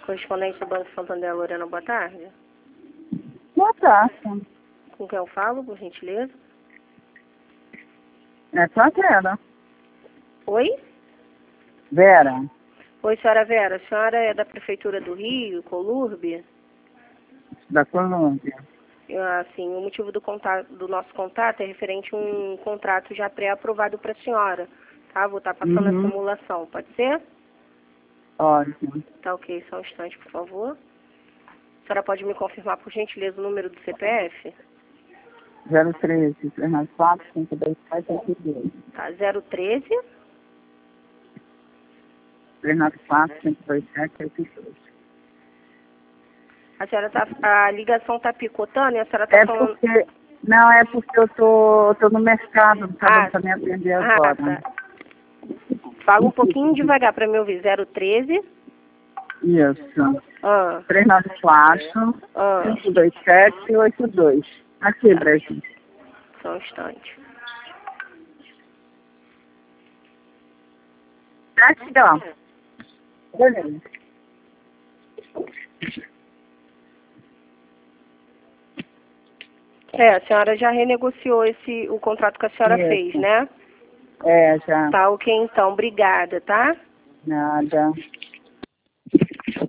Correspondente do Banco Santander, Lorena, boa tarde. Boa tarde. Com quem eu falo, por gentileza? É só Vera. Oi? Vera. Oi, senhora Vera. A senhora é da Prefeitura do Rio, Colurbe? Da Colômbia. Assim, o motivo do nosso contato é referente a um contrato já pré-aprovado para a senhora. Tá? Vou estar passando a simulação. Pode ser? Ótimo. Tá ok. Só um instante, por favor. A senhora pode me confirmar, por gentileza, o número do CPF? 013 394 52782. Tá, 013 394 52782. A senhora tá, a ligação tá picotando e a senhora tá falando... Não, é porque eu tô no mercado, não tá dando pra me atender agora. Tá. Fala um pouquinho devagar para me ouvir. 013 Isso. Ah. 394 52782. Aqui, Brasil. Só um instante. Aqui, ó. Beleza. A senhora já renegociou o contrato que a senhora fez, né? É, já. Tá ok, então. Obrigada, tá? Nada.